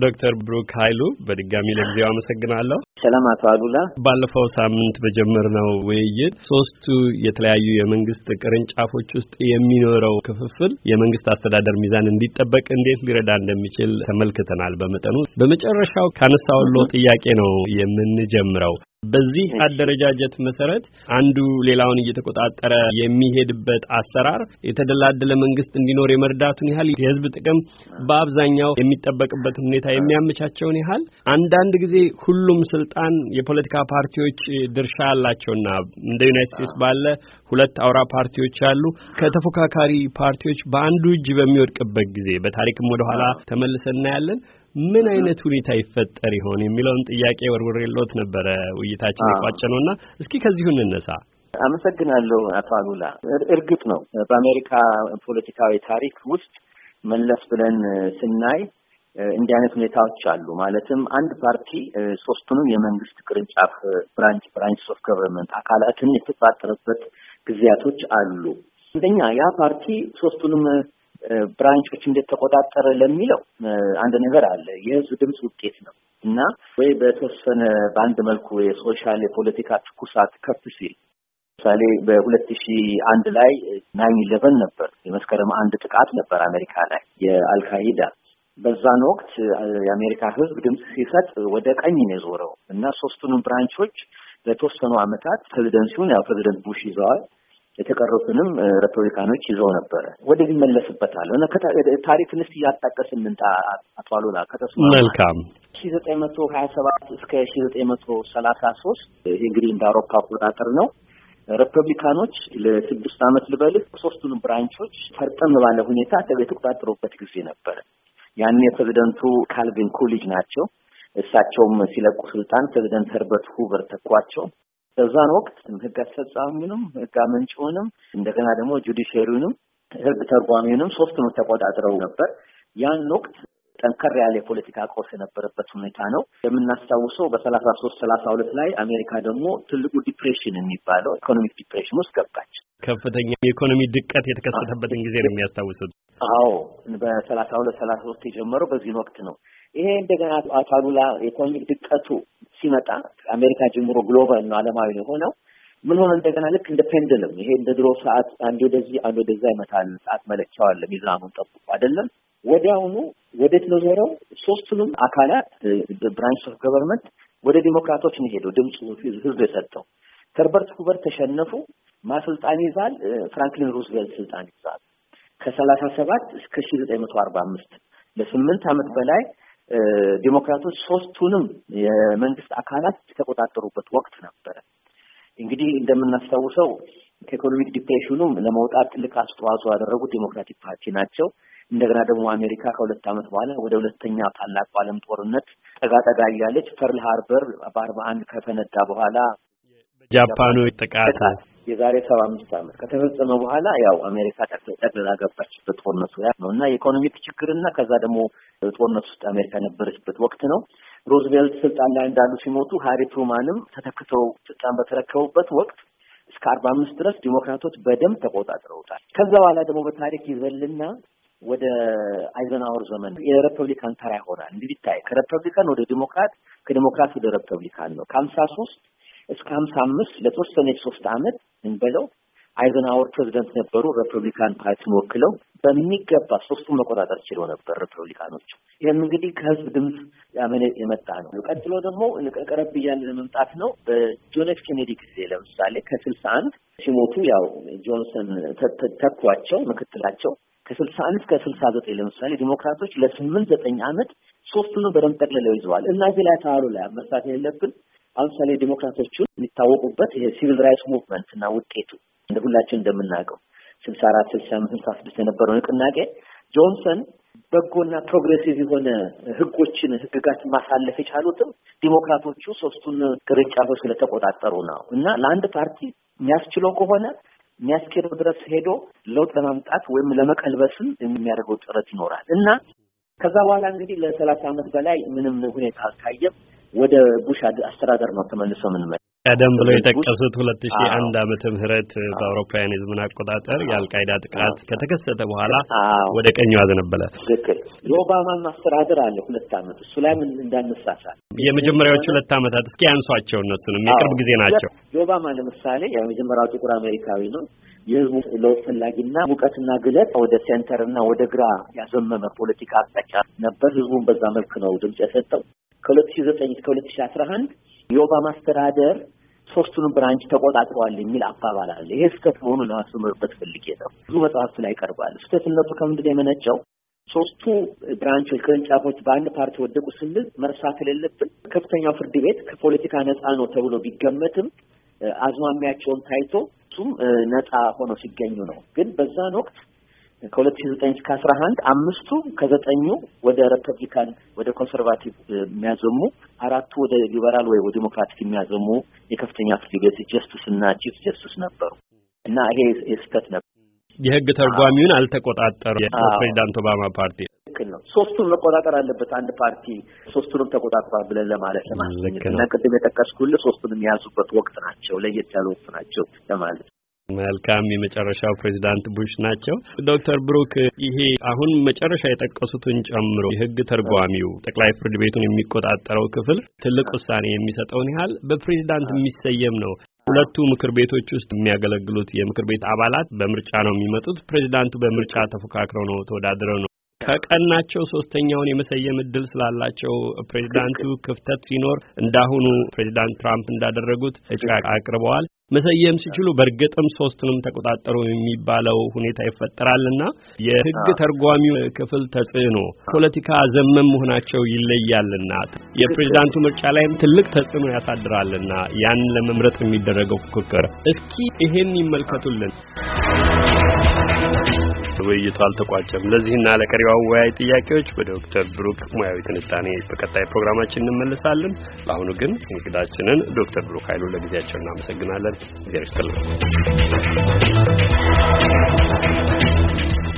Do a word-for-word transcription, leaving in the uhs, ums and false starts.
ዶክተር ብሩክ ኃይሉ በድጋሚ ለጊዜው አመሰግናለሁ። ሰላም አቶ አሉላ። ባለፈው ሳምንት በጀመርነው ውይይት ሶስቱ የተለያዩ የመንግስት ቅርንጫፎች ውስጥ የሚኖረው ክፍፍል የመንግስት አስተዳደር ሚዛን እንዲጠበቅ እንዴት ሊረዳ እንደሚችል ተመልክተናል በመጠኑ። በመጨረሻው ካነሳውሎ ጥያቄ ነው የምንጀምረው። በዚህ አደረጃጀት መሰረት አንዱ ሌላውን እየተቆጣጠረ የሚሄድበት አሰራር የተደላደለ መንግስት እንዲኖር የመርዳቱን ያህል የህዝብ ጥቅም በአብዛኛው የሚጠበቅበት ሁኔታ የሚያመቻቸውን ያህል አንዳንድ ጊዜ ሁሉም ስልጣን የፖለቲካ ፓርቲዎች ድርሻ አላቸውና እንደ ዩናይትድ ስቴትስ ባለ ሁለት አውራ ፓርቲዎች ያሉ ከተፎካካሪ ፓርቲዎች በአንዱ እጅ በሚወድቅበት ጊዜ በታሪክም ወደ ኋላ ተመልሰን እናያለን። ምን አይነት ሁኔታ ይፈጠር ይሆን የሚለውን ጥያቄ ወርውሬልዎት ነበረ ውይይታችን የቋጨነውና እስኪ ከዚሁ እንነሳ። አመሰግናለሁ አቶ አሉላ። እርግጥ ነው በአሜሪካ ፖለቲካዊ ታሪክ ውስጥ መለስ ብለን ስናይ እንዲህ አይነት ሁኔታዎች አሉ። ማለትም አንድ ፓርቲ ሶስቱንም የመንግስት ቅርንጫፍ ብራንች ብራንች ኦፍ ገቨርንመንት አካላትን የተቆጣጠረበት ጊዜያቶች አሉ። አንደኛ ያ ፓርቲ ሶስቱንም ብራንቾች እንዴት ተቆጣጠረ ለሚለው አንድ ነገር አለ። የህዝብ ድምጽ ውጤት ነው እና ወይ በተወሰነ በአንድ መልኩ የሶሻል የፖለቲካ ትኩሳት ከፍ ሲል ለምሳሌ በሁለት ሺህ አንድ ላይ ናይን ኢሌቨን ነበር፣ የመስከረም አንድ ጥቃት ነበር አሜሪካ ላይ የአልካይዳ። በዛን ወቅት የአሜሪካ ህዝብ ድምጽ ሲሰጥ ወደ ቀኝ ነው የዞረው እና ሶስቱንም ብራንቾች ለተወሰኑ አመታት ፕሬዚደንሲውን ያው ፕሬዚደንት ቡሽ ይዘዋል። የተቀሩትንም ሪፐብሊካኖች ይዘው ነበር። ወደዚህ መለስበታለሁ እና ታሪክን እስቲ ያጣቀስን እንታ አቶ አሉላ ከተስማ መልካም ሺህ ዘጠኝ መቶ ሀያ ሰባት እስከ ሺህ ዘጠኝ መቶ ሰላሳ ሶስት ይሄ እንግዲህ እንደ አውሮፓ አቆጣጠር ነው። ሪፐብሊካኖች ለስድስት አመት ልበልህ ሶስቱንም ብራንቾች ፈርጠም ባለ ሁኔታ የተቆጣጠሩበት ጊዜ ነበር። ያን የፕሬዝዳንቱ ካልቪን ኮሊጅ ናቸው። እሳቸውም ሲለቁ ስልጣን ፕሬዝዳንት ኸርበርት ሁቨር ተኳቸው። በዛን ወቅት ህግ አስፈጻሚውንም ህግ አመንጪውንም እንደገና ደግሞ ጁዲሺየሪውንም ህግ ተርጓሚውንም ሶስቱንም ተቆጣጥረው ነበር። ያን ወቅት ጠንከር ያለ የፖለቲካ ቀውስ የነበረበት ሁኔታ ነው። የምናስታውሰው በሰላሳ ሶስት ሰላሳ ሁለት ላይ አሜሪካ ደግሞ ትልቁ ዲፕሬሽን የሚባለው ኢኮኖሚክ ዲፕሬሽን ውስጥ ገባች። ከፍተኛ የኢኮኖሚ ድቀት የተከሰተበትን ጊዜ ነው የሚያስታውሱት? አዎ፣ በሰላሳ ሁለት ሰላሳ ሶስት የጀመረው በዚህ ወቅት ነው። ይሄ እንደገና አቶ አሉላ የኢኮኖሚክ ድቀቱ ሲመጣ አሜሪካ ጀምሮ ግሎባል ነው ዓለማዊ ነው ሆነው ምን ሆነ እንደገና ልክ እንደ ፔንደለም ይሄ እንደ ድሮ ሰዓት አንድ ወደዚህ አንድ ወደዛ ይመታል። ሰዓት መለኪያው አለ፣ ሚዛኑን ጠብቆ አይደለም። ወዲያውኑ ወዴት ነው ዞረው? ሶስቱንም አካላት ብራንች ኦፍ ገቨርንመንት ወደ ዲሞክራቶች ነው ሄደው ድምፁ ህዝብ የሰጠው። ኸርበርት ሁቨር ተሸነፉ። ማስልጣን ይዛል ፍራንክሊን ሩዝቬልት ስልጣን ይዛል። ከሰላሳ ሰባት እስከ ሺህ ዘጠኝ መቶ አርባ አምስት ለስምንት አመት በላይ ዲሞክራቶች ሶስቱንም የመንግስት አካላት የተቆጣጠሩበት ወቅት ነበር። እንግዲህ እንደምናስታውሰው ከኢኮኖሚክ ዲፕሬሽኑም ለመውጣት ትልቅ አስተዋጽኦ ያደረጉት ዲሞክራቲክ ፓርቲ ናቸው። እንደገና ደግሞ አሜሪካ ከሁለት አመት በኋላ ወደ ሁለተኛ ታላቁ ዓለም ጦርነት ጠጋ ጠጋ እያለች ፐርል ሃርበር በአርባ አንድ ከፈነዳ በኋላ ጃፓኑ ጥቃት የዛሬ ሰባ አምስት አመት ከተፈጸመ በኋላ ያው አሜሪካ ጠቅልላ ገባችበት ጦርነቱ ያ ነውና የኢኮኖሚክ ችግርና ከዛ ደግሞ ጦርነቱ ውስጥ አሜሪካ ነበረችበት ወቅት ነው። ሮዝቬልት ስልጣን ላይ እንዳሉ ሲሞቱ ሃሪ ትሩማንም ተተክተው ስልጣን በተረከቡበት ወቅት እስከ አርባ አምስት ድረስ ዲሞክራቶች በደንብ ተቆጣጥረውታል። ከዛ በኋላ ደግሞ በታሪክ ይዘልና ወደ አይዘንሃወር ዘመን የሪፐብሊካን ተራ ይሆናል። እንግዲህ ታይ ከሪፐብሊካን ወደ ዲሞክራት ከዲሞክራት ወደ ሪፐብሊካን ነው። ከሀምሳ ሶስት እስከ ሀምሳ አምስት ለተወሰነ ሶስት አመት እንበለው አይዘንሃወር ፕሬዝዳንት ነበሩ። ሪፐብሊካን ፓርቲን ወክለው በሚገባ ሶስቱን መቆጣጠር ችለው ነበር ሪፐብሊካኖች። ይህም እንግዲህ ከህዝብ ድምጽ ያመነ የመጣ ነው። ቀጥሎ ደግሞ ቀረብ እያለ ለመምጣት ነው። በጆን ኤፍ ኬኔዲ ጊዜ ለምሳሌ ከስልሳ አንድ ሲሞቱ ያው ጆንሰን ተኳቸው ምክትላቸው። ከስልሳ አንድ እስከ ስልሳ ዘጠኝ ለምሳሌ ዲሞክራቶች ለስምንት ዘጠኝ አመት ሶስቱን በደንብ ጠቅልለው ይዘዋል። እና እዚህ ላይ ታሉ ላይ መሳት የለብን። አሁን ሳሌ ዲሞክራቶቹ የሚታወቁበት ይሄ ሲቪል ራይትስ ሙቭመንት እና ውጤቱ እንደ ሁላችን እንደምናውቀው ስልሳ አራት ስልሳ አምስት ስልሳ ስድስት የነበረው ንቅናቄ ጆንሰን በጎና ፕሮግሬሲቭ የሆነ ህጎችን ህግጋት ማሳለፍ የቻሉትም ዲሞክራቶቹ ሶስቱን ቅርንጫፎች ስለተቆጣጠሩ ነው። እና ለአንድ ፓርቲ የሚያስችለው ከሆነ የሚያስኬደው ድረስ ሄዶ ለውጥ ለማምጣት ወይም ለመቀልበስም የሚያደርገው ጥረት ይኖራል። እና ከዛ በኋላ እንግዲህ ለሰላሳ አመት በላይ ምንም ሁኔታ አልታየም። ወደ ቡሽ አስተዳደር ነው ተመልሶ ምን ቀደም ብሎ የጠቀሱት ሁለት ሺህ አንድ ዓመተ ምህረት በአውሮፓውያን የዘመን አቆጣጠር የአልቃይዳ ጥቃት ከተከሰተ በኋላ ወደ ቀኙ አዘነበለ። ትክክል። የኦባማን ማስተዳደር አለ ሁለት ዓመት እሱ ላይ ምን እንዳነሳሳል የመጀመሪያዎቹ ሁለት ዓመታት እስኪ ያንሷቸው እነሱንም የቅርብ ጊዜ ናቸው። የኦባማ ለምሳሌ የመጀመሪያው ጥቁር አሜሪካዊ ነው። የህዝቡ ለውጥ ፈላጊና ሙቀትና ግለት ወደ ሴንተርና ወደ ግራ ያዘመመ ፖለቲካ አቅጣጫ ነበር። ህዝቡን በዛ መልክ ነው ድምጽ የሰጠው። ከሁለት ሺህ ዘጠኝ እስከ ሁለት ሺህ አስራ አንድ የኦባማ አስተዳደር ሶስቱን ብራንች ተቆጣጥሯል የሚል አባባል አለ። ይሄ ስህተት መሆኑን ለማስመርበት ፈልጌ ነው። ብዙ መጽሐፍት ላይ ቀርባል። ስህተትነቱ ከምንድን የመነጨው ሶስቱ ብራንቾች ቅርንጫፎች በአንድ ፓርቲ ወደቁ ስንል መርሳት የሌለብን ከፍተኛው ፍርድ ቤት ከፖለቲካ ነፃ ነው ተብሎ ቢገመትም አዝማሚያቸውን ታይቶ እሱም ነፃ ሆኖ ሲገኙ ነው። ግን በዛን ወቅት ከሁለት ሺህ ዘጠኝ እስከ አስራ አንድ አምስቱ ከዘጠኙ ወደ ሪፐብሊካን ወደ ኮንሰርቫቲቭ የሚያዘሙ አራቱ ወደ ሊበራል ወይ ወደ ዲሞክራቲክ የሚያዘሙ የከፍተኛ ፍርድ ቤት ጀስቲስ እና ቺፍ ጀስቲስ ነበሩ እና ይሄ ስህተት ነበር። የህግ ተርጓሚውን አልተቆጣጠሩ የፕሬዝዳንት ኦባማ ፓርቲ ነው። ሶስቱን መቆጣጠር አለበት አንድ ፓርቲ ሶስቱንም ተቆጣጥሯል ብለን ለማለት ለማለት እና ቅድም የጠቀስኩልህ ሶስቱንም የያዙበት ወቅት ናቸው፣ ለየት ያሉ ወቅት ናቸው ለማለት። መልካም። የመጨረሻው ፕሬዝዳንት ቡሽ ናቸው። ዶክተር ብሩክ ይሄ አሁን መጨረሻ የጠቀሱትን ጨምሮ የህግ ተርጓሚው ጠቅላይ ፍርድ ቤቱን የሚቆጣጠረው ክፍል ትልቅ ውሳኔ የሚሰጠውን ያህል በፕሬዝዳንት የሚሰየም ነው። ሁለቱ ምክር ቤቶች ውስጥ የሚያገለግሉት የምክር ቤት አባላት በምርጫ ነው የሚመጡት። ፕሬዝዳንቱ በምርጫ ተፎካክረው ነው ተወዳድረው ነው። ከቀናቸው ሶስተኛውን የመሰየም እድል ስላላቸው ፕሬዝዳንቱ ክፍተት ሲኖር እንዳሁኑ ፕሬዝዳንት ትራምፕ እንዳደረጉት እጩ አቅርበዋል። መሰየም ሲችሉ በእርግጥም ሶስቱንም ተቆጣጠሩ የሚባለው ሁኔታ ይፈጠራልና የህግ ተርጓሚው ክፍል ተጽዕኖ ፖለቲካ ዘመም መሆናቸው ይለያልና የፕሬዝዳንቱ ምርጫ ላይም ትልቅ ተጽዕኖ ያሳድራልና ያን ለመምረጥ የሚደረገው ፉክክር እስኪ ይሄን ይመልከቱልን። ውይይቱ አልተቋጨም። ለዚህና ለቀሪው አወያይ ጥያቄዎች በዶክተር ብሩክ ሙያዊ ትንታኔ በቀጣይ ፕሮግራማችን እንመለሳለን። ለአሁኑ ግን እንግዳችንን ዶክተር ብሩክ ኃይሉ ለጊዜያቸው እናመሰግናለን። እግዚአብሔር ይስጥልን።